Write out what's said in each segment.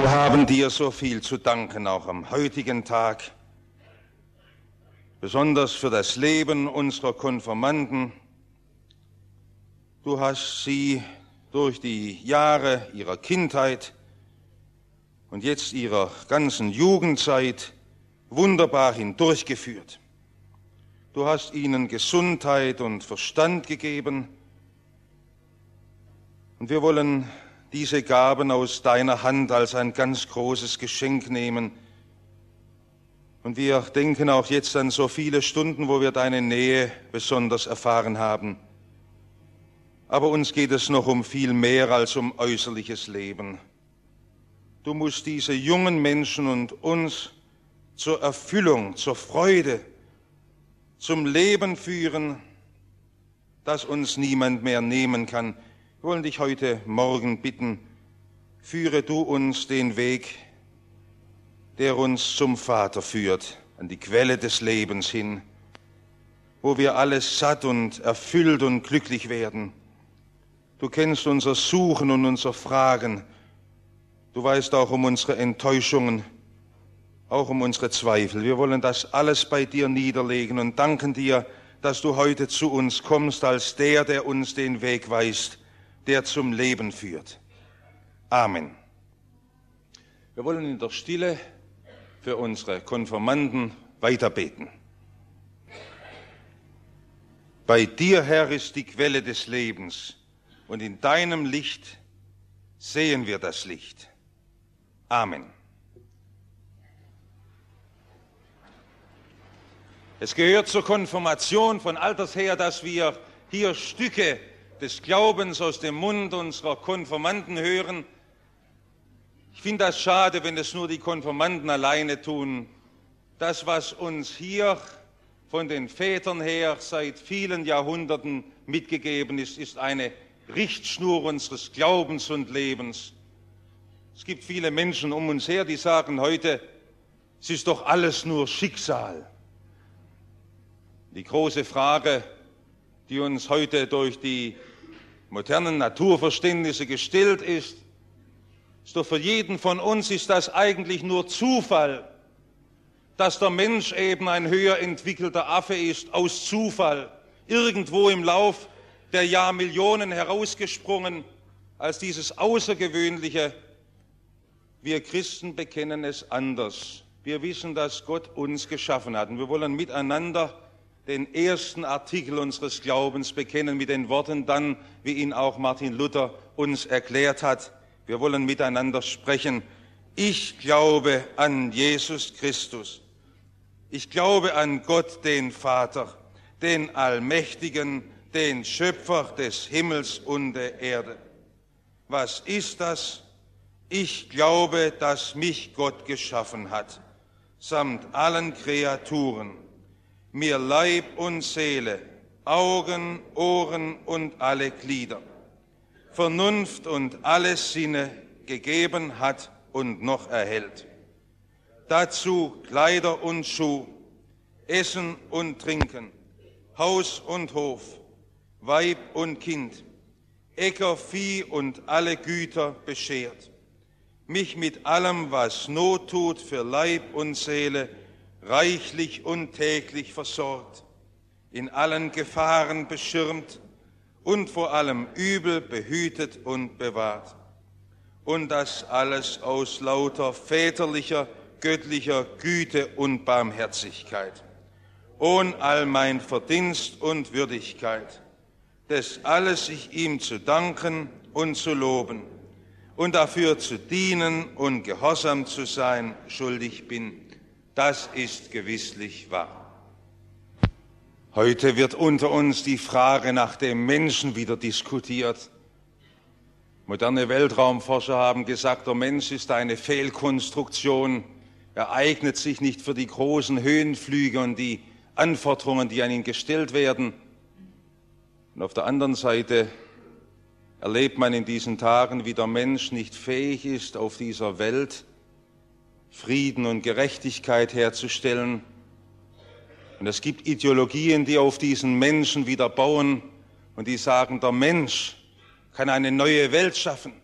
Wir haben dir so viel zu danken, auch am heutigen Tag, besonders für das Leben unserer Konfirmanden. Du hast sie durch die Jahre ihrer Kindheit und jetzt ihrer ganzen Jugendzeit wunderbar hindurchgeführt. Du hast ihnen Gesundheit und Verstand gegeben und wir wollen diese Gaben aus deiner Hand als ein ganz großes Geschenk nehmen. Und wir denken auch jetzt an so viele Stunden, wo wir deine Nähe besonders erfahren haben. Aber uns geht es noch um viel mehr als um äußerliches Leben. Du musst diese jungen Menschen und uns zur Erfüllung, zur Freude, zum Leben führen, das uns niemand mehr nehmen kann. Wir wollen dich heute Morgen bitten, führe du uns den Weg, der uns zum Vater führt, an die Quelle des Lebens hin, wo wir alles satt und erfüllt und glücklich werden. Du kennst unser Suchen und unser Fragen. Du weißt auch um unsere Enttäuschungen, auch um unsere Zweifel. Wir wollen das alles bei dir niederlegen und danken dir, dass du heute zu uns kommst als der uns den Weg weist, der zum Leben führt. Amen. Wir wollen in der Stille für unsere Konfirmanden weiterbeten. Bei dir, Herr, ist die Quelle des Lebens, und in deinem Licht sehen wir das Licht. Amen. Es gehört zur Konfirmation von alters her, dass wir hier Stücke des Glaubens aus dem Mund unserer Konfirmanden hören. Ich finde das schade, wenn es nur die Konfirmanden alleine tun. Das, was uns hier von den Vätern her seit vielen Jahrhunderten mitgegeben ist, ist eine Richtschnur unseres Glaubens und Lebens. Es gibt viele Menschen um uns her, die sagen heute, es ist doch alles nur Schicksal. Die große Frage, die uns heute durch die modernen Naturverständnisse gestellt ist doch für jeden von uns, ist das eigentlich nur Zufall, dass der Mensch eben ein höher entwickelter Affe ist, aus Zufall, irgendwo im Lauf der Jahrmillionen herausgesprungen, als dieses Außergewöhnliche. Wir Christen bekennen es anders. Wir wissen, dass Gott uns geschaffen hat und wir wollen miteinander den ersten Artikel unseres Glaubens bekennen mit den Worten dann, wie ihn auch Martin Luther uns erklärt hat. Wir wollen miteinander sprechen. Ich glaube an Jesus Christus. Ich glaube an Gott, den Vater, den Allmächtigen, den Schöpfer des Himmels und der Erde. Was ist das? Ich glaube, dass mich Gott geschaffen hat, samt allen Kreaturen, mir Leib und Seele, Augen, Ohren und alle Glieder, Vernunft und alle Sinne gegeben hat und noch erhält. Dazu Kleider und Schuh, Essen und Trinken, Haus und Hof, Weib und Kind, Äcker, Vieh und alle Güter beschert, mich mit allem, was Not tut für Leib und Seele, reichlich und täglich versorgt, in allen Gefahren beschirmt und vor allem Übel behütet und bewahrt. Und das alles aus lauter väterlicher, göttlicher Güte und Barmherzigkeit, ohn all mein Verdienst und Würdigkeit, des alles ich ihm zu danken und zu loben und dafür zu dienen und gehorsam zu sein schuldig bin. Das ist gewisslich wahr. Heute wird unter uns die Frage nach dem Menschen wieder diskutiert. Moderne Weltraumforscher haben gesagt, der Mensch ist eine Fehlkonstruktion. Er eignet sich nicht für die großen Höhenflüge und die Anforderungen, die an ihn gestellt werden. Und auf der anderen Seite erlebt man in diesen Tagen, wie der Mensch nicht fähig ist, auf dieser Welt Frieden und Gerechtigkeit herzustellen. Und es gibt Ideologien, die auf diesen Menschen wieder bauen und die sagen, der Mensch kann eine neue Welt schaffen.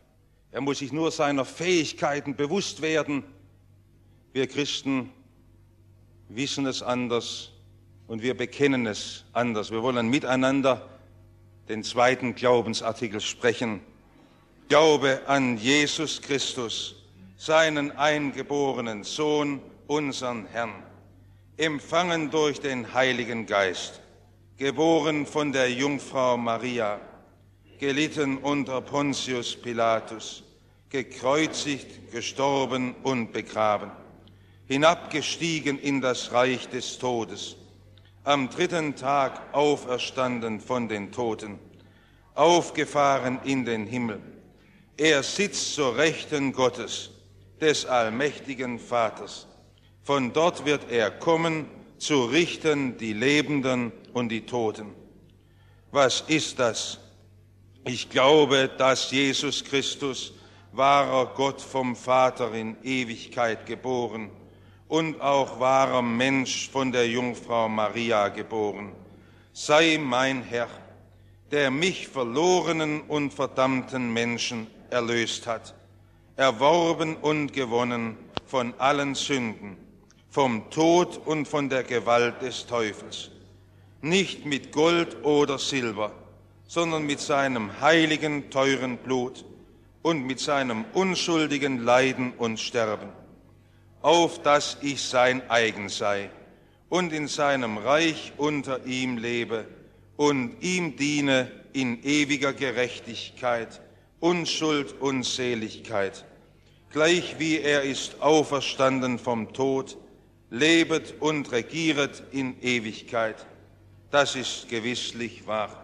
Er muss sich nur seiner Fähigkeiten bewusst werden. Wir Christen wissen es anders und wir bekennen es anders. Wir wollen miteinander den zweiten Glaubensartikel sprechen. Glaube an Jesus Christus, seinen eingeborenen Sohn, unseren Herrn, empfangen durch den Heiligen Geist, geboren von der Jungfrau Maria, gelitten unter Pontius Pilatus, gekreuzigt, gestorben und begraben, hinabgestiegen in das Reich des Todes, am dritten Tag auferstanden von den Toten, aufgefahren in den Himmel. Er sitzt zur Rechten Gottes, des allmächtigen Vaters. Von dort wird er kommen, zu richten die Lebenden und die Toten. Was ist das? Ich glaube, dass Jesus Christus, wahrer Gott vom Vater in Ewigkeit geboren und auch wahrer Mensch von der Jungfrau Maria geboren, sei mein Herr, der mich verlorenen und verdammten Menschen erlöst hat, erworben und gewonnen von allen Sünden, vom Tod und von der Gewalt des Teufels, nicht mit Gold oder Silber, sondern mit seinem heiligen, teuren Blut und mit seinem unschuldigen Leiden und Sterben, auf dass ich sein eigen sei und in seinem Reich unter ihm lebe und ihm diene in ewiger Gerechtigkeit, Unschuld und Seligkeit, gleich wie er ist auferstanden vom Tod, lebet und regieret in Ewigkeit. Das ist gewisslich wahr.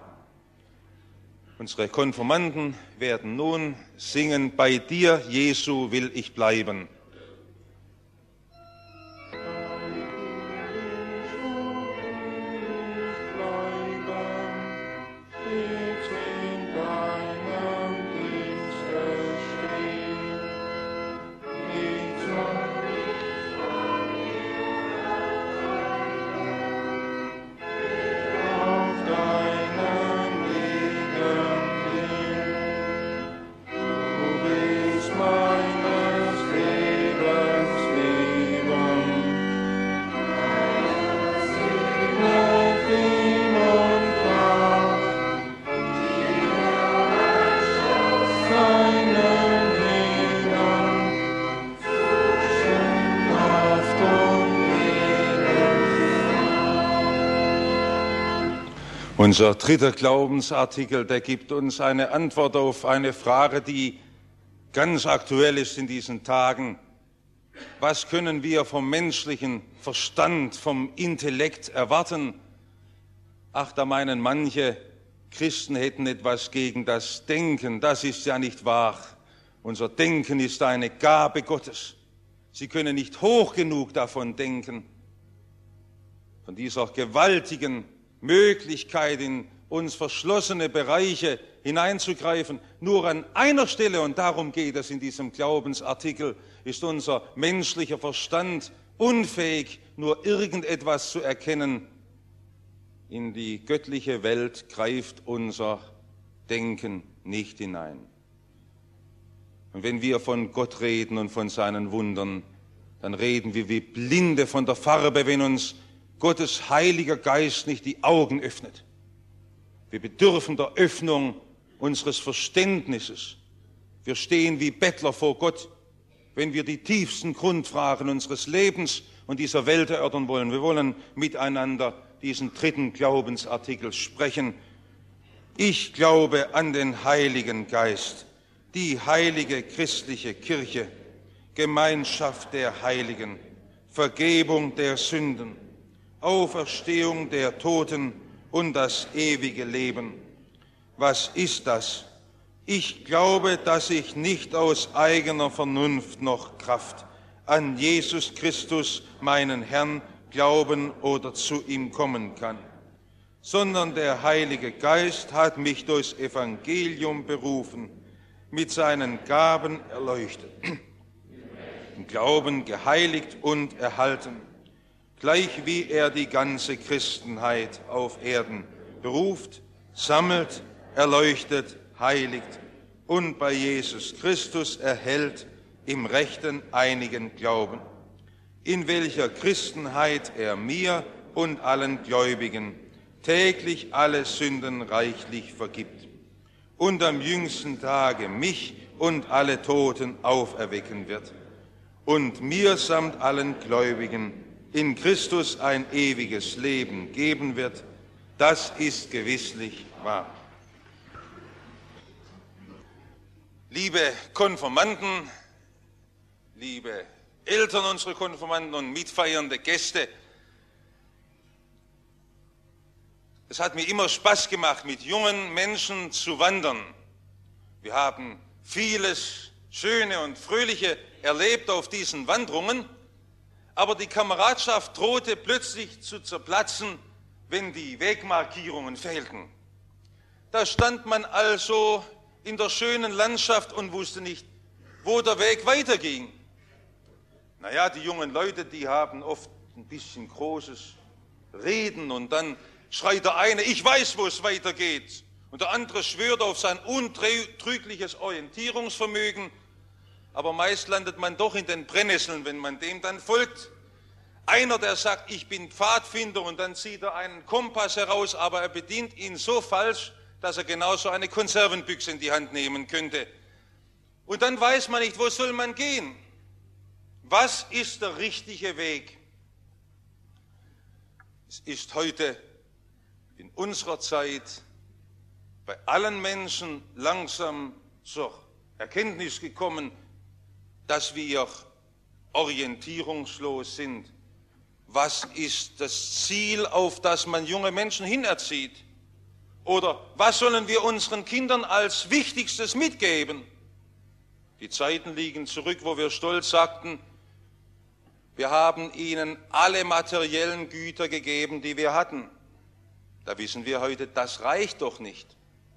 Unsere Konfirmanden werden nun singen, bei dir, Jesu, will ich bleiben. Unser dritter Glaubensartikel, der gibt uns eine Antwort auf eine Frage, die ganz aktuell ist in diesen Tagen. Was können wir vom menschlichen Verstand, vom Intellekt erwarten? Ach, da meinen manche, Christen hätten etwas gegen das Denken. Das ist ja nicht wahr. Unser Denken ist eine Gabe Gottes. Sie können nicht hoch genug davon denken, von dieser gewaltigen Möglichkeit, in uns verschlossene Bereiche hineinzugreifen. Nur an einer Stelle, und darum geht es in diesem Glaubensartikel, ist unser menschlicher Verstand unfähig, nur irgendetwas zu erkennen. In die göttliche Welt greift unser Denken nicht hinein. Und wenn wir von Gott reden und von seinen Wundern, dann reden wir wie Blinde von der Farbe, wenn uns Gottes Heiliger Geist nicht die Augen öffnet. Wir bedürfen der Öffnung unseres Verständnisses. Wir stehen wie Bettler vor Gott, wenn wir die tiefsten Grundfragen unseres Lebens und dieser Welt erörtern wollen. Wir wollen miteinander diesen dritten Glaubensartikel sprechen. Ich glaube an den Heiligen Geist, die heilige christliche Kirche, Gemeinschaft der Heiligen, Vergebung der Sünden, Auferstehung der Toten und das ewige Leben. Was ist das? Ich glaube, dass ich nicht aus eigener Vernunft noch Kraft an Jesus Christus, meinen Herrn, glauben oder zu ihm kommen kann, sondern der Heilige Geist hat mich durchs Evangelium berufen, mit seinen Gaben erleuchtet, im Glauben geheiligt und erhalten, gleich wie er die ganze Christenheit auf Erden beruft, sammelt, erleuchtet, heiligt und bei Jesus Christus erhält im rechten einigen Glauben, in welcher Christenheit er mir und allen Gläubigen täglich alle Sünden reichlich vergibt und am jüngsten Tage mich und alle Toten auferwecken wird und mir samt allen Gläubigen in Christus ein ewiges Leben geben wird, das ist gewisslich wahr. Liebe Konfirmanden, liebe Eltern unserer Konfirmanden und mitfeiernde Gäste, es hat mir immer Spaß gemacht, mit jungen Menschen zu wandern. Wir haben vieles Schöne und Fröhliche erlebt auf diesen Wanderungen, aber die Kameradschaft drohte plötzlich zu zerplatzen, wenn die Wegmarkierungen fehlten. Da stand man also in der schönen Landschaft und wusste nicht, wo der Weg weiterging. Naja, die jungen Leute, die haben oft ein bisschen großes Reden und dann schreit der eine, ich weiß, wo es weitergeht. Und der andere schwört auf sein untrügliches Orientierungsvermögen. Aber meist landet man doch in den Brennnesseln, wenn man dem dann folgt. Einer, der sagt, ich bin Pfadfinder, und dann zieht er einen Kompass heraus, aber er bedient ihn so falsch, dass er genauso eine Konservenbüchse in die Hand nehmen könnte. Und dann weiß man nicht, wo soll man gehen? Was ist der richtige Weg? Es ist heute in unserer Zeit bei allen Menschen langsam zur Erkenntnis gekommen, dass wir orientierungslos sind. Was ist das Ziel, auf das man junge Menschen hinerzieht? Oder was sollen wir unseren Kindern als Wichtigstes mitgeben? Die Zeiten liegen zurück, wo wir stolz sagten, wir haben ihnen alle materiellen Güter gegeben, die wir hatten. Da wissen wir heute, das reicht doch nicht.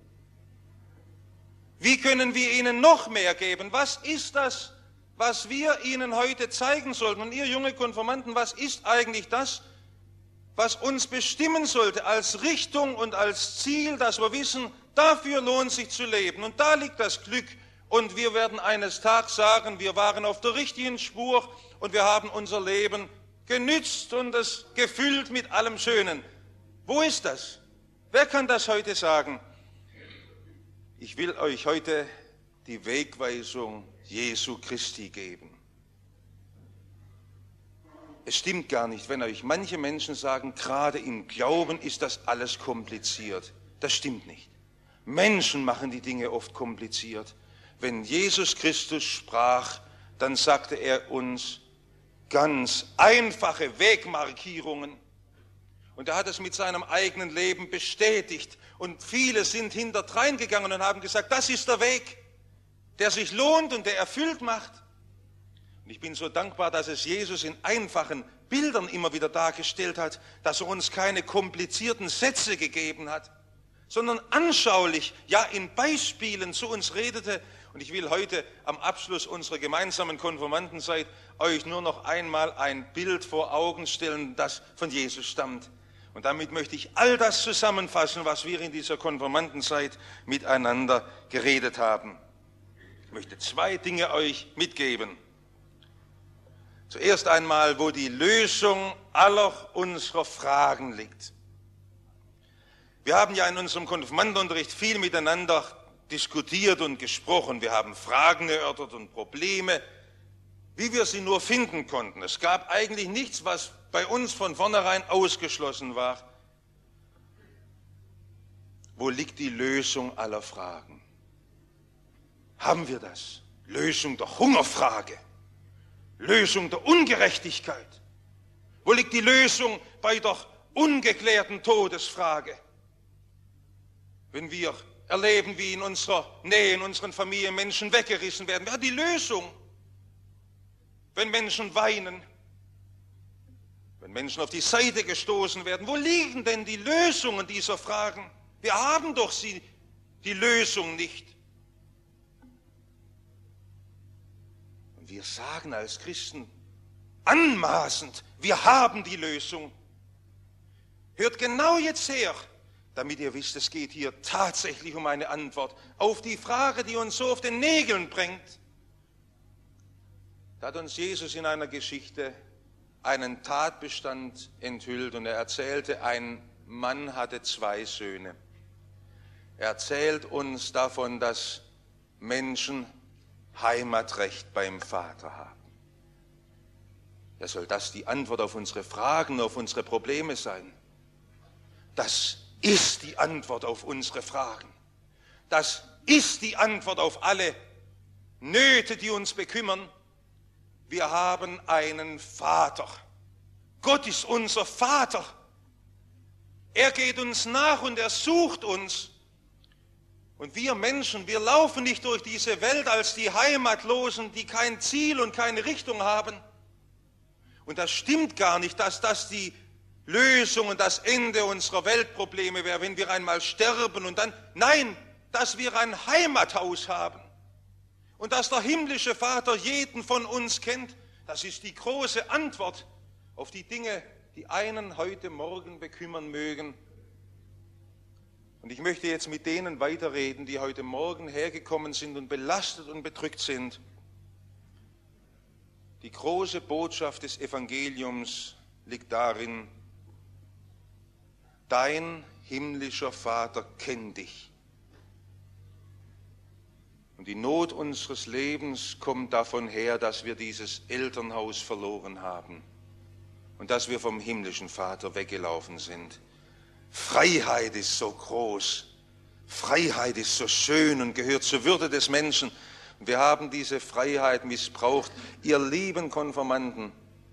Wie können wir ihnen noch mehr geben? Was ist das, was wir ihnen heute zeigen sollten? Und ihr junge Konfirmanden, was ist eigentlich das, was uns bestimmen sollte als Richtung und als Ziel, dass wir wissen, dafür lohnt sich zu leben. Und da liegt das Glück. Und wir werden eines Tages sagen, wir waren auf der richtigen Spur und wir haben unser Leben genützt und es gefüllt mit allem Schönen. Wo ist das? Wer kann das heute sagen? Ich will euch heute die Wegweisung Jesu Christi geben. Es stimmt gar nicht, wenn euch manche Menschen sagen, gerade im Glauben ist das alles kompliziert. Das stimmt nicht. Menschen machen die Dinge oft kompliziert. Wenn Jesus Christus sprach, dann sagte er uns ganz einfache Wegmarkierungen. Und er hat es mit seinem eigenen Leben bestätigt. Und viele sind hinterdrein gegangen und haben gesagt, das ist der Weg, der sich lohnt und der erfüllt macht. Und ich bin so dankbar, dass es Jesus in einfachen Bildern immer wieder dargestellt hat, dass er uns keine komplizierten Sätze gegeben hat, sondern anschaulich, ja in Beispielen zu uns redete. Und ich will heute am Abschluss unserer gemeinsamen Konfirmandenzeit euch nur noch einmal ein Bild vor Augen stellen, das von Jesus stammt. Und damit möchte ich all das zusammenfassen, was wir in dieser Konfirmandenzeit miteinander geredet haben. Ich möchte zwei Dinge euch mitgeben. Zuerst einmal, wo die Lösung aller unserer Fragen liegt. Wir haben ja in unserem Konfirmandenunterricht viel miteinander diskutiert und gesprochen. Wir haben Fragen erörtert und Probleme, wie wir sie nur finden konnten. Es gab eigentlich nichts, was bei uns von vornherein ausgeschlossen war. Wo liegt die Lösung aller Fragen? Haben wir das? Lösung der Hungerfrage, Lösung der Ungerechtigkeit. Wo liegt die Lösung bei der ungeklärten Todesfrage? Wenn wir erleben, wie in unserer Nähe, in unseren Familien Menschen weggerissen werden, wer hat die Lösung? Wenn Menschen weinen, wenn Menschen auf die Seite gestoßen werden, wo liegen denn die Lösungen dieser Fragen? Wir haben doch die Lösung nicht. Und wir sagen als Christen anmaßend, wir haben die Lösung. Hört genau jetzt her, damit ihr wisst, es geht hier tatsächlich um eine Antwort auf die Frage, die uns so auf den Nägeln bringt. Da hat uns Jesus in einer Geschichte einen Tatbestand enthüllt und er erzählte, ein Mann hatte 2 Söhne. Er erzählt uns davon, dass Menschen Heimatrecht beim Vater haben. Ja, soll das die Antwort auf unsere Fragen, auf unsere Probleme sein? Das ist die Antwort auf unsere Fragen. Das ist die Antwort auf alle Nöte, die uns bekümmern. Wir haben einen Vater. Gott ist unser Vater. Er geht uns nach und er sucht uns. Und wir Menschen, wir laufen nicht durch diese Welt als die Heimatlosen, die kein Ziel und keine Richtung haben. Und das stimmt gar nicht, dass das die Lösung und das Ende unserer Weltprobleme wäre, wenn wir einmal sterben und dann, nein, dass wir ein Heimathaus haben und dass der himmlische Vater jeden von uns kennt, das ist die große Antwort auf die Dinge, die einen heute Morgen bekümmern mögen. Und ich möchte jetzt mit denen weiterreden, die heute Morgen hergekommen sind und belastet und bedrückt sind. Die große Botschaft des Evangeliums liegt darin, dein himmlischer Vater kennt dich. Und die Not unseres Lebens kommt davon her, dass wir dieses Elternhaus verloren haben und dass wir vom himmlischen Vater weggelaufen sind. Freiheit ist so groß, Freiheit ist so schön und gehört zur Würde des Menschen. Und wir haben diese Freiheit missbraucht. Ihr lieben Konfirmanden,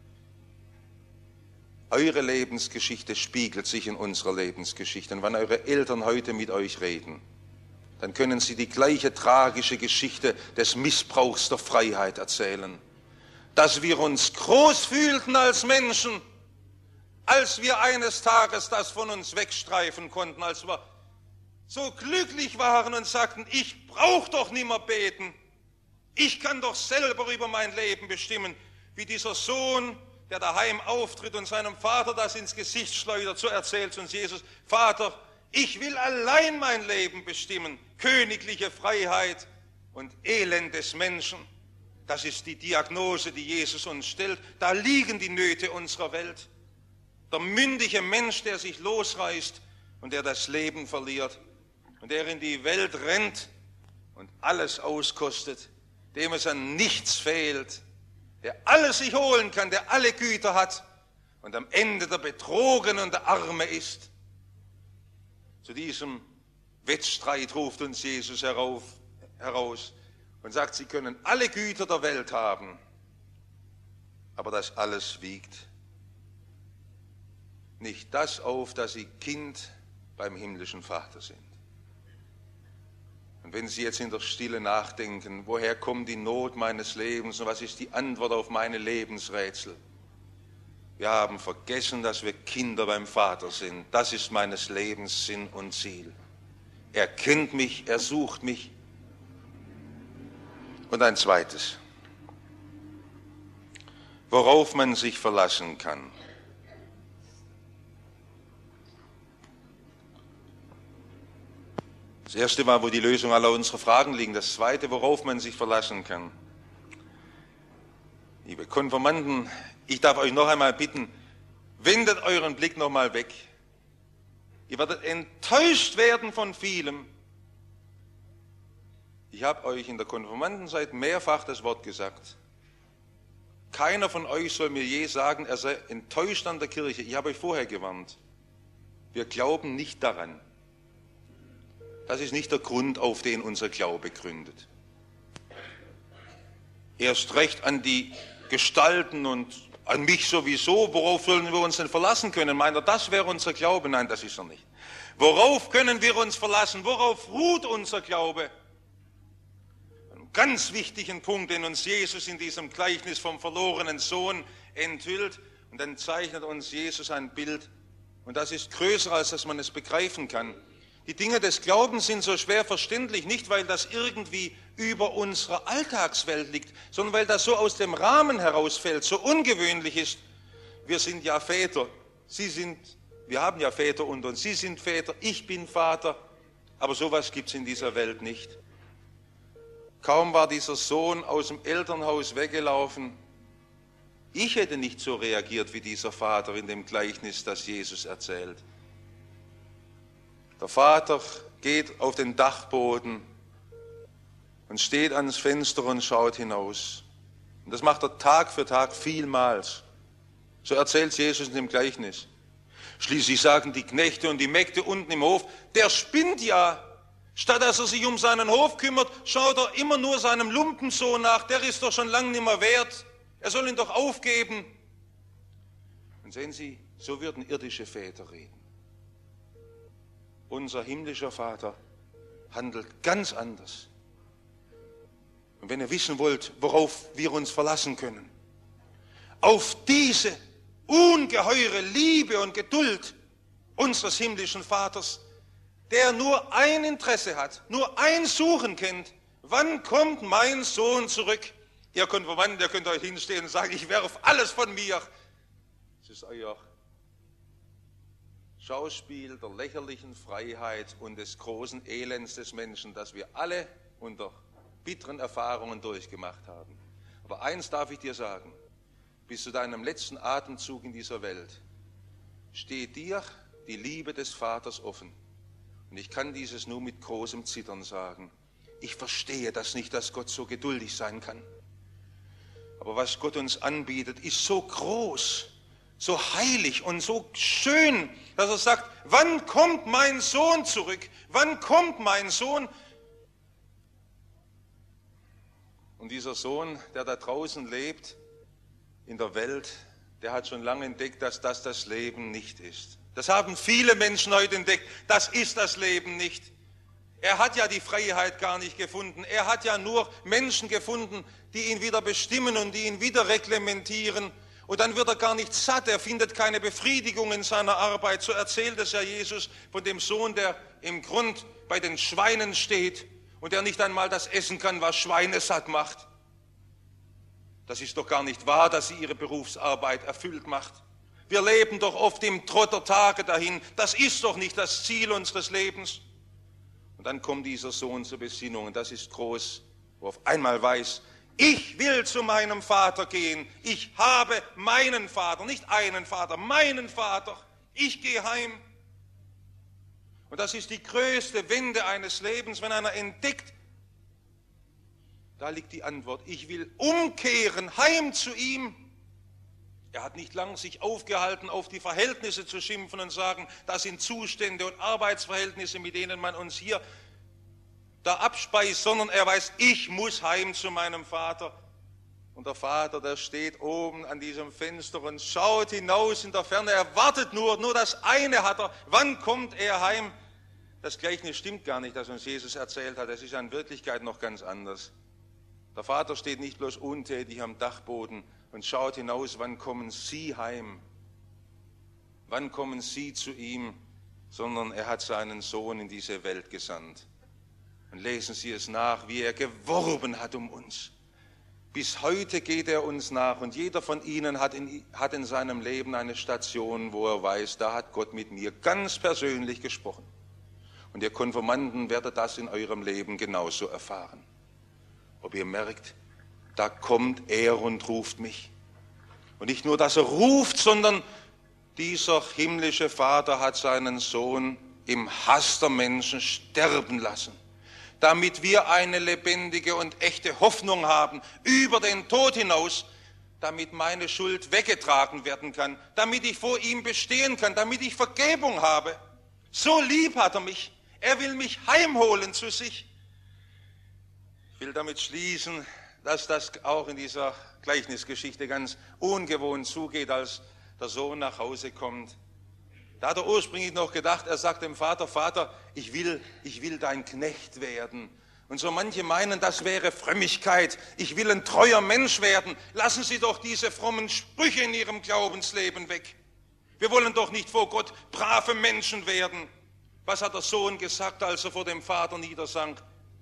eure Lebensgeschichte spiegelt sich in unserer Lebensgeschichte. Und wenn eure Eltern heute mit euch reden, dann können sie die gleiche tragische Geschichte des Missbrauchs der Freiheit erzählen. Dass wir uns groß fühlten als Menschen, als wir eines Tages das von uns wegstreifen konnten, als wir so glücklich waren und sagten, ich brauche doch nicht mehr beten, ich kann doch selber über mein Leben bestimmen, wie dieser Sohn, der daheim auftritt und seinem Vater das ins Gesicht schleudert, so erzählt uns Jesus, Vater, ich will allein mein Leben bestimmen, königliche Freiheit und Elend des Menschen. Das ist die Diagnose, die Jesus uns stellt. Da liegen die Nöte unserer Welt. Der mündige Mensch, der sich losreißt und der das Leben verliert und der in die Welt rennt und alles auskostet, dem es an nichts fehlt, der alles sich holen kann, der alle Güter hat und am Ende der Betrogene und der Arme ist. Zu diesem Wettstreit ruft uns Jesus heraus und sagt, sie können alle Güter der Welt haben, aber das alles wiegt nicht das auf, dass sie Kind beim himmlischen Vater sind. Und wenn Sie jetzt in der Stille nachdenken, woher kommt die Not meines Lebens und was ist die Antwort auf meine Lebensrätsel? Wir haben vergessen, dass wir Kinder beim Vater sind. Das ist meines Lebens Sinn und Ziel. Er kennt mich, er sucht mich. Und ein zweites, worauf man sich verlassen kann. Das erste war, wo die Lösung aller unserer Fragen liegt. Das zweite, worauf man sich verlassen kann. Liebe Konfirmanden, ich darf euch noch einmal bitten, wendet euren Blick noch mal weg. Ihr werdet enttäuscht werden von vielem. Ich habe euch in der Konfirmandenzeit mehrfach das Wort gesagt. Keiner von euch soll mir je sagen, er sei enttäuscht an der Kirche. Ich habe euch vorher gewarnt. Wir glauben nicht daran. Das ist nicht der Grund, auf den unser Glaube gründet. Erst recht an die Gestalten und an mich sowieso. Worauf sollen wir uns denn verlassen können? Meint er, das wäre unser Glaube? Nein, das ist er nicht. Worauf können wir uns verlassen? Worauf ruht unser Glaube? Einen ganz wichtigen Punkt, den uns Jesus in diesem Gleichnis vom verlorenen Sohn enthüllt. Und dann zeichnet uns Jesus ein Bild. Und das ist größer, als dass man es begreifen kann. Die Dinge des Glaubens sind so schwer verständlich, nicht weil das irgendwie über unserer Alltagswelt liegt, sondern weil das so aus dem Rahmen herausfällt, so ungewöhnlich ist. Wir sind ja Väter, Sie sind Wir haben ja Väter unter uns. Sie sind Väter, ich bin Vater. Aber sowas gibt es in dieser Welt nicht. Kaum war dieser Sohn aus dem Elternhaus weggelaufen, ich hätte nicht so reagiert wie dieser Vater in dem Gleichnis, das Jesus erzählt. Der Vater geht auf den Dachboden und steht ans Fenster und schaut hinaus. Und das macht er Tag für Tag vielmals. So erzählt Jesus in dem Gleichnis. Schließlich sagen die Knechte und die Mägde unten im Hof, der spinnt ja. Statt dass er sich um seinen Hof kümmert, schaut er immer nur seinem Lumpensohn nach, der ist doch schon lange nicht mehr wert. Er soll ihn doch aufgeben. Und sehen Sie, so würden irdische Väter reden. Unser himmlischer Vater handelt ganz anders. Und wenn ihr wissen wollt, worauf wir uns verlassen können, auf diese ungeheure Liebe und Geduld unseres himmlischen Vaters, der nur ein Interesse hat, nur ein Suchen kennt, wann kommt mein Sohn zurück? Ihr Konfirmanden, ihr könnt euch hinstehen und sagen, ich werfe alles von mir. Es ist euer Schauspiel der lächerlichen Freiheit und des großen Elends des Menschen, das wir alle unter bitteren Erfahrungen durchgemacht haben. Aber eins darf ich dir sagen, bis zu deinem letzten Atemzug in dieser Welt steht dir die Liebe des Vaters offen. Und ich kann dieses nur mit großem Zittern sagen. Ich verstehe das nicht, dass Gott so geduldig sein kann. Aber was Gott uns anbietet, ist so groß, so heilig und so schön, dass er sagt, wann kommt mein Sohn zurück? Wann kommt mein Sohn? Und dieser Sohn, der da draußen lebt, in der Welt, der hat schon lange entdeckt, dass das Leben nicht ist. Das haben viele Menschen heute entdeckt, das ist das Leben nicht. Er hat ja die Freiheit gar nicht gefunden. Er hat ja nur Menschen gefunden, die ihn wieder bestimmen und die ihn wieder reglementieren. Und dann wird er gar nicht satt, er findet keine Befriedigung in seiner Arbeit. So erzählt es ja Jesus von dem Sohn, der im Grund bei den Schweinen steht und der nicht einmal das essen kann, was Schweine satt macht. Das ist doch gar nicht wahr, dass sie ihre Berufsarbeit erfüllt macht. Wir leben doch oft im Trott der Tage dahin. Das ist doch nicht das Ziel unseres Lebens. Und dann kommt dieser Sohn zur Besinnung und das ist groß, wo auf einmal weiß, ich will zu meinem Vater gehen. Ich habe meinen Vater, nicht einen Vater, meinen Vater. Ich gehe heim. Und das ist die größte Wende eines Lebens, wenn einer entdeckt, da liegt die Antwort, ich will umkehren, heim zu ihm. Er hat nicht lang sich aufgehalten, auf die Verhältnisse zu schimpfen und sagen, das sind Zustände und Arbeitsverhältnisse, mit denen man uns hier da abspeist, sondern er weiß, ich muss heim zu meinem Vater. Und der Vater, der steht oben an diesem Fenster und schaut hinaus in der Ferne, er wartet nur das eine hat er, wann kommt er heim? Das Gleichnis stimmt gar nicht, das uns Jesus erzählt hat, es ist in Wirklichkeit noch ganz anders. Der Vater steht nicht bloß untätig am Dachboden und schaut hinaus, wann kommen Sie heim? Wann kommen Sie zu ihm? Sondern er hat seinen Sohn in diese Welt gesandt. Und lesen Sie es nach, wie er geworben hat um uns. Bis heute geht er uns nach und jeder von Ihnen hat in seinem Leben eine Station, wo er weiß, da hat Gott mit mir ganz persönlich gesprochen. Und ihr Konfirmanden werdet das in eurem Leben genauso erfahren. Ob ihr merkt, da kommt er und ruft mich. Und nicht nur, dass er ruft, sondern dieser himmlische Vater hat seinen Sohn im Hass der Menschen sterben lassen, damit wir eine lebendige und echte Hoffnung haben über den Tod hinaus, damit meine Schuld weggetragen werden kann, damit ich vor ihm bestehen kann, damit ich Vergebung habe. So lieb hat er mich. Er will mich heimholen zu sich. Ich will damit schließen, dass das auch in dieser Gleichnisgeschichte ganz ungewohnt zugeht, als der Sohn nach Hause kommt. Da hat er ursprünglich noch gedacht, er sagt dem Vater, Vater, ich will dein Knecht werden. Und so manche meinen, das wäre Frömmigkeit. Ich will ein treuer Mensch werden. Lassen Sie doch diese frommen Sprüche in Ihrem Glaubensleben weg. Wir wollen doch nicht vor Gott brave Menschen werden. Was hat der Sohn gesagt, als er vor dem Vater niedersank?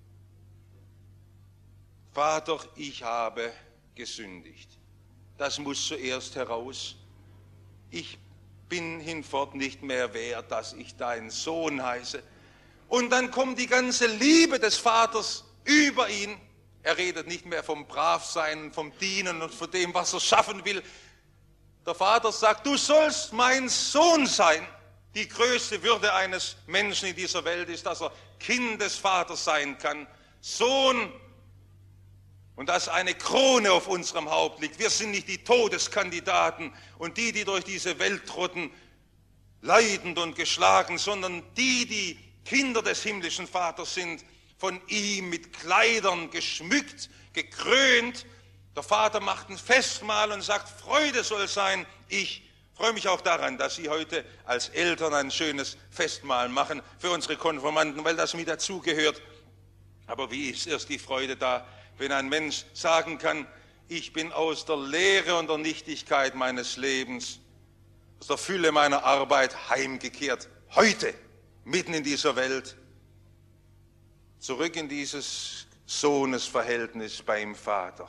Vater, ich habe gesündigt. Das muss zuerst heraus. Ich bin hinfort nicht mehr wert, dass ich dein Sohn heiße. Und dann kommt die ganze Liebe des Vaters über ihn. Er redet nicht mehr vom Bravsein, vom Dienen und von dem, was er schaffen will. Der Vater sagt, du sollst mein Sohn sein. Die größte Würde eines Menschen in dieser Welt ist, dass er Kind des Vaters sein kann, Sohn, und dass eine Krone auf unserem Haupt liegt. Wir sind nicht die Todeskandidaten und die durch diese Welt trotten, leidend und geschlagen, sondern die Kinder des himmlischen Vaters sind, von ihm mit Kleidern geschmückt, gekrönt. Der Vater macht ein Festmahl und sagt, Freude soll sein. Ich freue mich auch daran, dass Sie heute als Eltern ein schönes Festmahl machen für unsere Konfirmanden, weil das mit dazugehört. Aber wie ist erst die Freude da, wenn ein Mensch sagen kann, ich bin aus der Leere und der Nichtigkeit meines Lebens, aus der Fülle meiner Arbeit heimgekehrt, heute, mitten in dieser Welt, zurück in dieses Sohnesverhältnis beim Vater.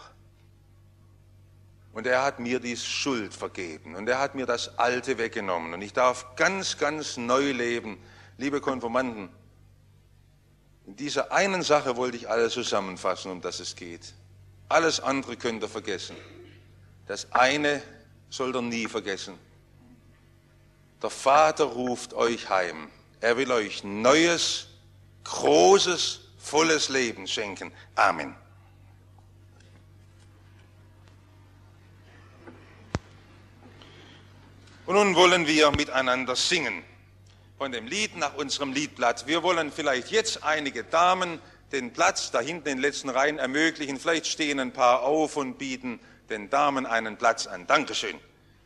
Und er hat mir die Schuld vergeben und er hat mir das Alte weggenommen und ich darf ganz, ganz neu leben. Liebe Konfirmanden, in dieser einen Sache wollte ich alles zusammenfassen, um das es geht. Alles andere könnt ihr vergessen. Das eine sollt ihr nie vergessen. Der Vater ruft euch heim. Er will euch neues, großes, volles Leben schenken. Amen. Und nun wollen wir miteinander singen. Von dem Lied nach unserem Liedblatt. Wir wollen vielleicht jetzt einige Damen den Platz da hinten in den letzten Reihen ermöglichen. Vielleicht stehen ein paar auf und bieten den Damen einen Platz an. Dankeschön.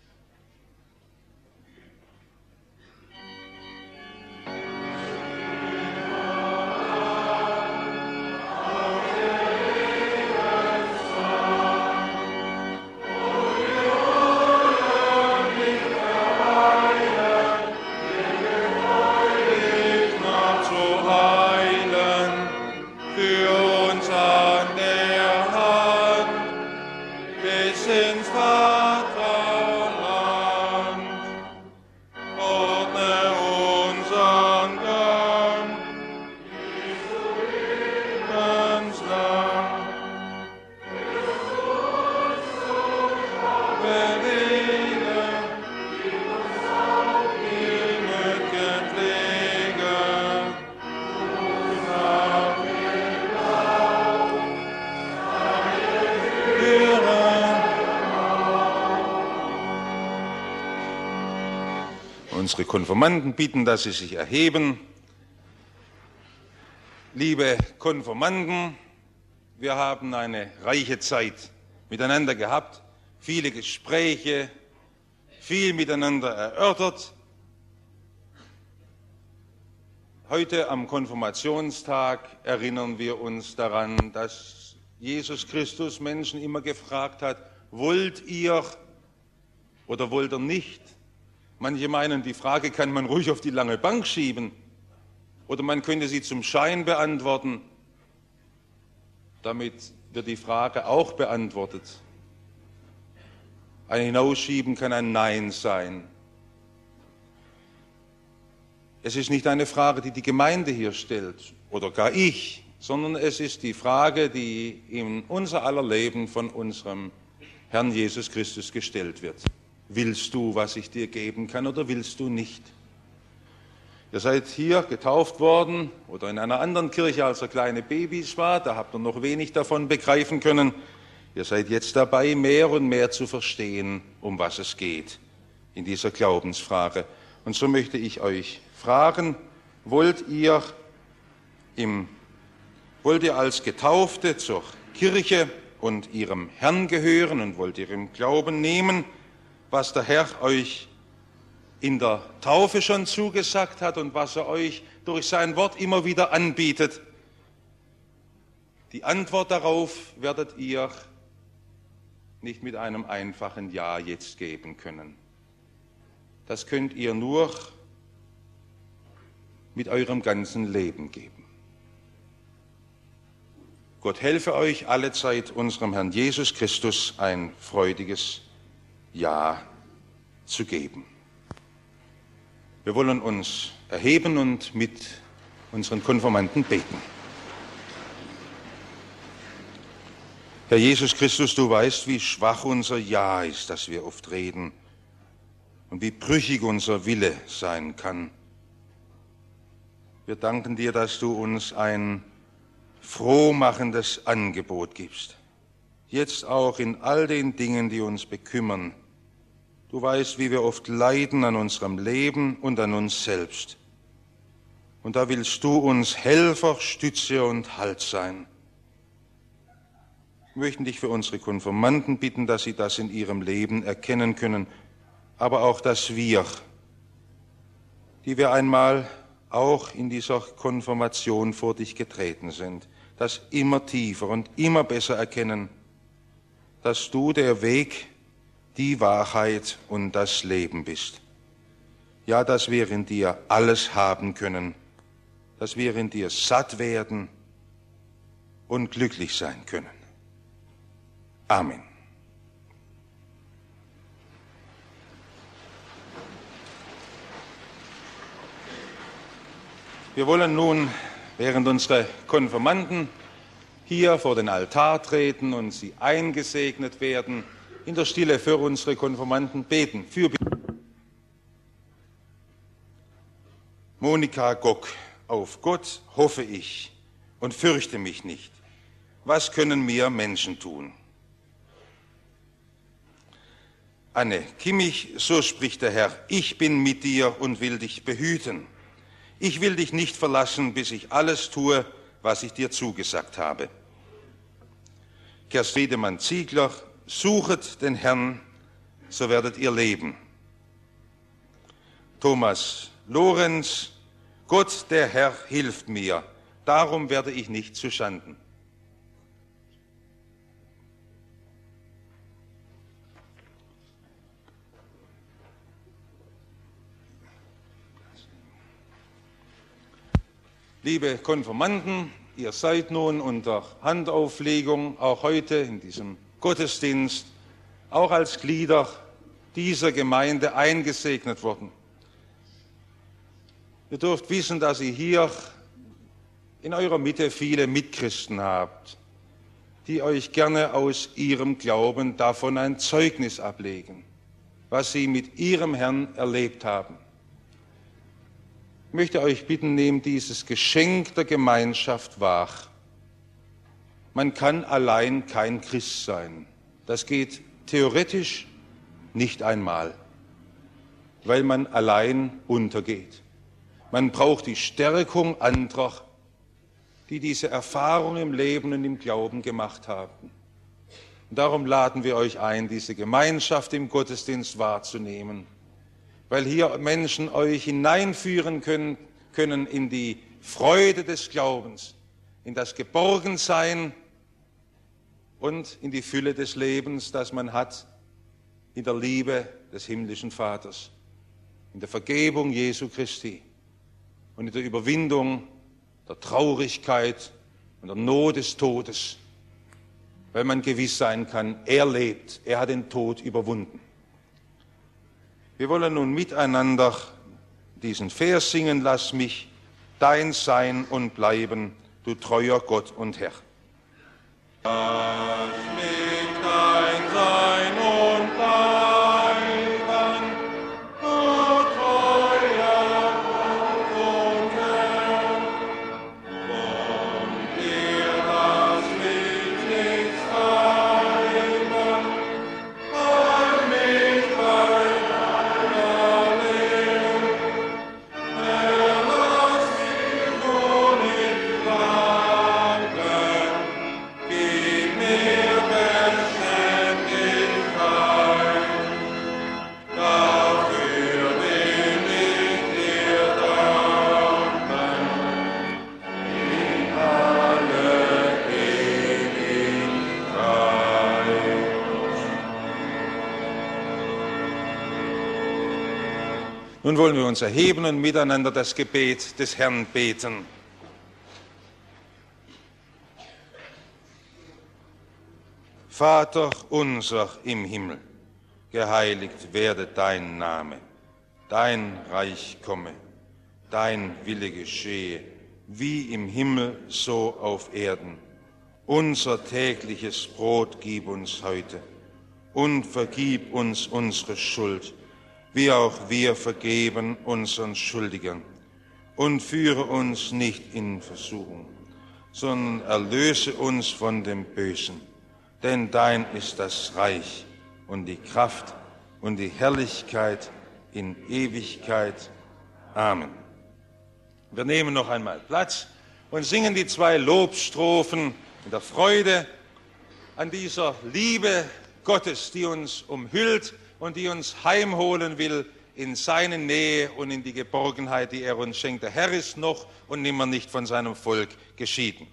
Unsere Konfirmanden bitten, dass sie sich erheben. Liebe Konfirmanden, wir haben eine reiche Zeit miteinander gehabt, viele Gespräche, viel miteinander erörtert. Heute am Konfirmationstag erinnern wir uns daran, dass Jesus Christus Menschen immer gefragt hat, wollt ihr oder wollt ihr nicht? Manche meinen, die Frage kann man ruhig auf die lange Bank schieben oder man könnte sie zum Schein beantworten. Damit wird die Frage auch beantwortet. Ein Hinausschieben kann ein Nein sein. Es ist nicht eine Frage, die die Gemeinde hier stellt oder gar ich, sondern es ist die Frage, die in unser aller Leben von unserem Herrn Jesus Christus gestellt wird. Willst du, was ich dir geben kann, oder willst du nicht? Ihr seid hier getauft worden oder in einer anderen Kirche, als ihr kleine Babys war, da habt ihr noch wenig davon begreifen können. Ihr seid jetzt dabei, mehr und mehr zu verstehen, um was es geht in dieser Glaubensfrage. Und so möchte ich euch fragen, wollt ihr als Getaufte zur Kirche und ihrem Herrn gehören und wollt ihr im Glauben nehmen, was der Herr euch in der Taufe schon zugesagt hat und was er euch durch sein Wort immer wieder anbietet? Die Antwort darauf werdet ihr nicht mit einem einfachen Ja jetzt geben können. Das könnt ihr nur mit eurem ganzen Leben geben. Gott helfe euch allezeit, unserem Herrn Jesus Christus ein freudiges Ja zu geben. Wir wollen uns erheben und mit unseren Konfirmanden beten. Herr Jesus Christus, du weißt, wie schwach unser Ja ist, das wir oft reden, und wie brüchig unser Wille sein kann. Wir danken dir, dass du uns ein frohmachendes Angebot gibst. Jetzt auch in all den Dingen, die uns bekümmern. Du weißt, wie wir oft leiden an unserem Leben und an uns selbst. Und da willst du uns Helfer, Stütze und Halt sein. Wir möchten dich für unsere Konfirmanden bitten, dass sie das in ihrem Leben erkennen können, aber auch, dass wir, die wir einmal auch in dieser Konfirmation vor dich getreten sind, das immer tiefer und immer besser erkennen, dass du der Weg, die Wahrheit und das Leben bist. Ja, dass wir in dir alles haben können, dass wir in dir satt werden und glücklich sein können. Amen. Wir wollen nun, während unsere Konfirmanden hier vor den Altar treten und sie eingesegnet werden, in der Stille für unsere Konfirmanden beten. Monika Gock: Auf Gott hoffe ich und fürchte mich nicht. Was können mir Menschen tun? Anne Kimmich: So spricht der Herr, ich bin mit dir und will dich behüten. Ich will dich nicht verlassen, bis ich alles tue, was ich dir zugesagt habe. Kerstin Friedemann-Ziegler: Suchet den Herrn, so werdet ihr leben. Thomas Lorenz: Gott, der Herr, hilft mir, darum werde ich nicht zuschanden. Liebe Konfirmanden, ihr seid nun unter Handauflegung auch heute in diesem Gottesdienst auch als Glieder dieser Gemeinde eingesegnet worden. Ihr dürft wissen, dass ihr hier in eurer Mitte viele Mitchristen habt, die euch gerne aus ihrem Glauben davon ein Zeugnis ablegen, was sie mit ihrem Herrn erlebt haben. Ich möchte euch bitten, nehmt dieses Geschenk der Gemeinschaft wahr. Man kann allein kein Christ sein. Das geht theoretisch nicht einmal, weil man allein untergeht. Man braucht die Stärkung anderer, die diese Erfahrung im Leben und im Glauben gemacht haben. Und darum laden wir euch ein, diese Gemeinschaft im Gottesdienst wahrzunehmen, weil hier Menschen euch hineinführen können in die Freude des Glaubens, in das Geborgensein und in die Fülle des Lebens, das man hat in der Liebe des himmlischen Vaters, in der Vergebung Jesu Christi und in der Überwindung der Traurigkeit und der Not des Todes, weil man gewiss sein kann, er lebt, er hat den Tod überwunden. Wir wollen nun miteinander diesen Vers singen: Lass mich dein sein und bleiben, du treuer Gott und Herr. Lass mich dein sein und bleiben, du treuer Gott und Herr. Von dir lass mich nichts treiben, halt mich bei deiner Lehre. Herr, lass mich nur nicht wanken, gib mir Beständigkeit. Dafür will ich dir danken in alle Ewigkeit. Nun wollen wir uns erheben und miteinander das Gebet des Herrn beten. Vater unser im Himmel, geheiligt werde dein Name. dein Reich komme, dein Wille geschehe, wie im Himmel, so auf Erden. Unser tägliches Brot gib uns heute und vergib uns unsere Schuld, wie auch wir vergeben unseren Schuldigern. Und führe uns nicht in Versuchung, sondern erlöse uns von dem Bösen. Denn dein ist das Reich und die Kraft und die Herrlichkeit in Ewigkeit. Amen. Wir nehmen noch einmal Platz und singen die 2 Lobstrophen in der Freude an dieser Liebe Gottes, die uns umhüllt und die uns heimholen will in seine Nähe und in die Geborgenheit, die er uns schenkt. Der Herr ist noch und nimmer nicht von seinem Volk geschieden.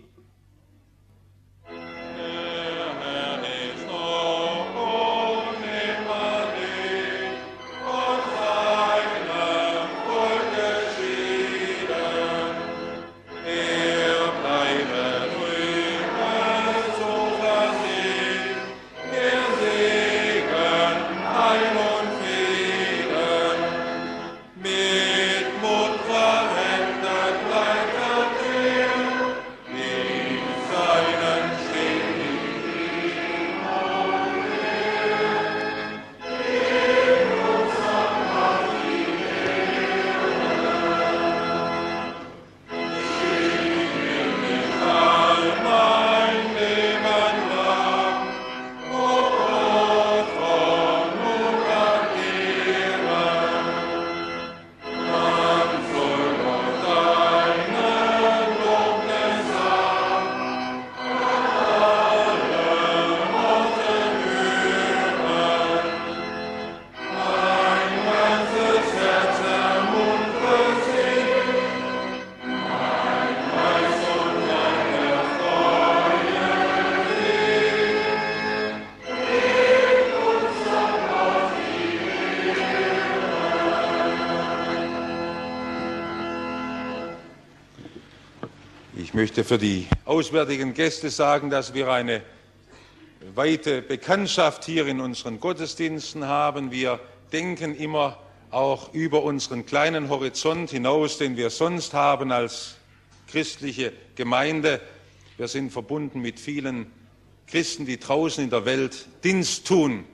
Ich möchte für die auswärtigen Gäste sagen, dass wir eine weite Bekanntschaft hier in unseren Gottesdiensten haben. Wir denken immer auch über unseren kleinen Horizont hinaus, den wir sonst haben als christliche Gemeinde. Wir sind verbunden mit vielen Christen, die draußen in der Welt Dienst tun.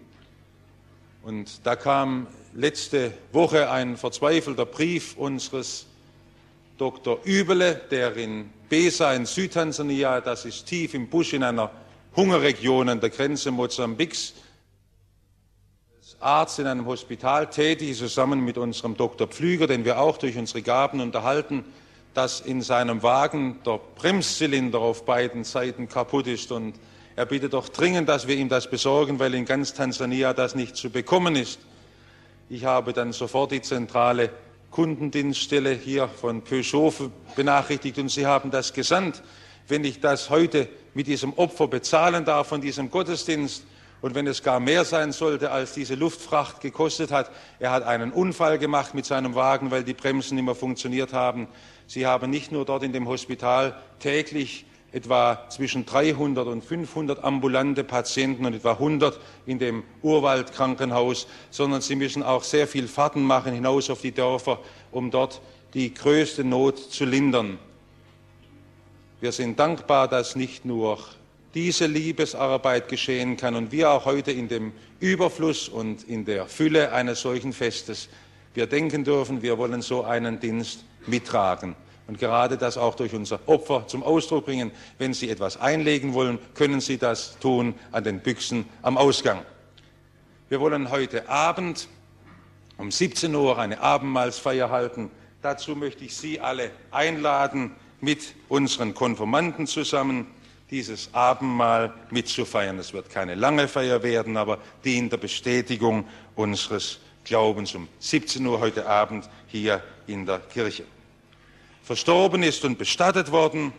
Und da kam letzte Woche ein verzweifelter Brief unseres Dr. Übele, der in Besa in Südtansania, das ist tief im Busch in einer Hungerregion an der Grenze Mosambiks, als Arzt in einem Hospital tätig, zusammen mit unserem Dr. Pflüger, den wir auch durch unsere Gaben unterhalten, dass in seinem Wagen der Bremszylinder auf beiden Seiten kaputt ist. Und er bittet doch dringend, dass wir ihm das besorgen, weil in ganz Tansania das nicht zu bekommen ist. Ich habe dann sofort die zentrale Kundendienststelle hier von Peugeot benachrichtigt und sie haben das gesandt. Wenn ich das heute mit diesem Opfer bezahlen darf von diesem Gottesdienst und wenn es gar mehr sein sollte, als diese Luftfracht gekostet hat, er hat einen Unfall gemacht mit seinem Wagen, weil die Bremsen nicht mehr funktioniert haben. Sie haben nicht nur dort in dem Hospital täglich etwa zwischen 300 und 500 ambulante Patienten und etwa 100 in dem Urwaldkrankenhaus, sondern sie müssen auch sehr viel Fahrten machen hinaus auf die Dörfer, um dort die größte Not zu lindern. Wir sind dankbar, dass nicht nur diese Liebesarbeit geschehen kann und wir auch heute in dem Überfluss und in der Fülle eines solchen Festes wir denken dürfen, wir wollen so einen Dienst mittragen. Und gerade das auch durch unser Opfer zum Ausdruck bringen. Wenn Sie etwas einlegen wollen, können Sie das tun an den Büchsen am Ausgang. Wir wollen heute Abend um 17 Uhr eine Abendmahlsfeier halten. Dazu möchte ich Sie alle einladen, mit unseren Konfirmanden zusammen dieses Abendmahl mitzufeiern. Es wird keine lange Feier werden, aber dient der Bestätigung unseres Glaubens um 17 Uhr heute Abend hier in der Kirche. Verstorben ist und bestattet worden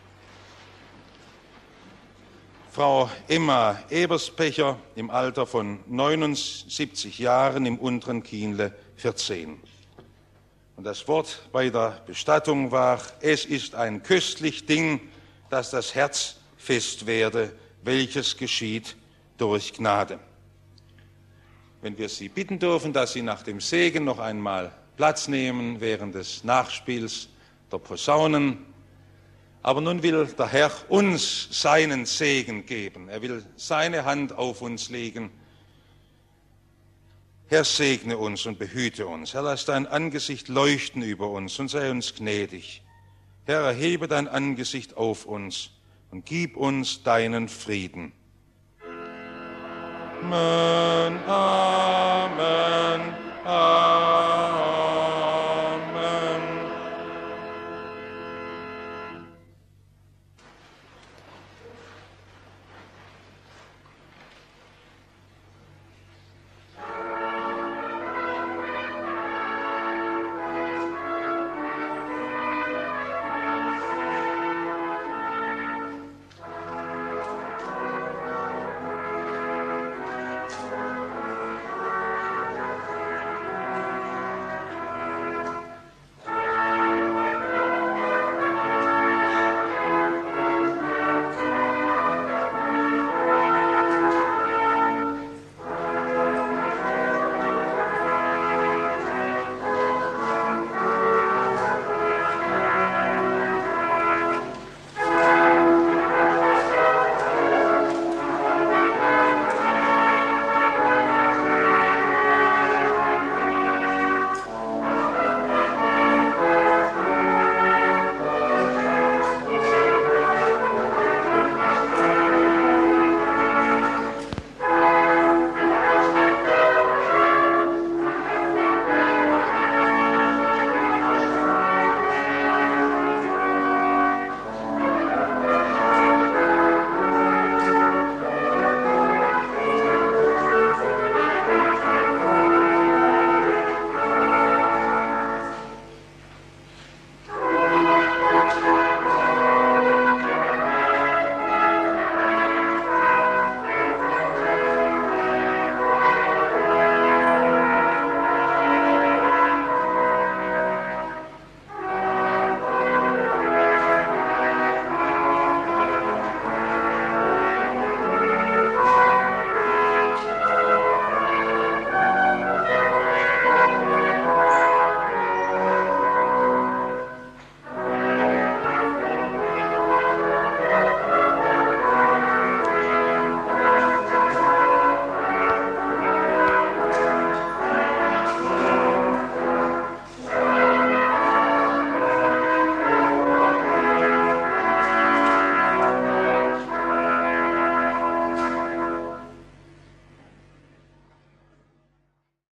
Frau Emma Eberspecher im Alter von 79 Jahren im unteren Kienle 14. Und das Wort bei der Bestattung war: Es ist ein köstlich Ding, dass das Herz fest werde, welches geschieht durch Gnade. wenn wir Sie bitten dürfen, dass Sie nach dem Segen noch einmal Platz nehmen während des Nachspiels der Posaunen. Aber nun will der Herr uns seinen Segen geben. Er will seine Hand auf uns legen. Herr, segne uns und behüte uns. Herr, lass dein Angesicht leuchten über uns und sei uns gnädig. Herr, erhebe dein Angesicht auf uns und gib uns deinen Frieden. Amen.